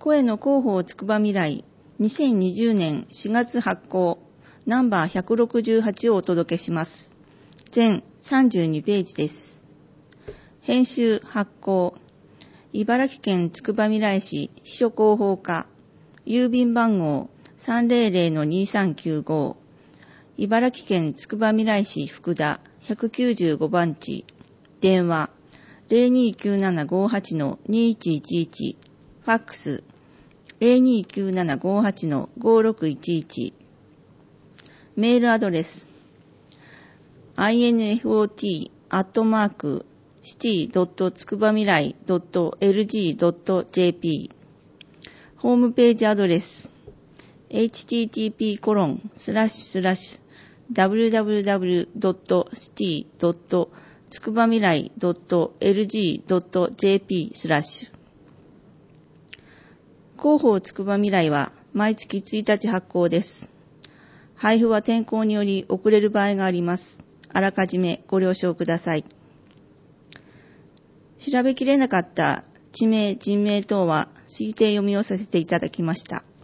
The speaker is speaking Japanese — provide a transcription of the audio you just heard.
声の広報つくば未来2020年4月発行ナンバー168をお届けします。全32ページです。編集発行茨城県つくばみらい市秘書広報課郵便番号 300-2395 茨城県つくばみらい市福田195番地電話 029758-2111 ファックス 029758-5611 メールアドレス infot@city.tskubamirai.lg.jp ホームページアドレス http://www.city.tsukubamirai.lg.jp/ 広報つくばみらいは毎月1日発行です。配布は天候により遅れる場合があります。あらかじめご了承ください。調べきれなかった地名、人名等は推定読みをさせていただきました。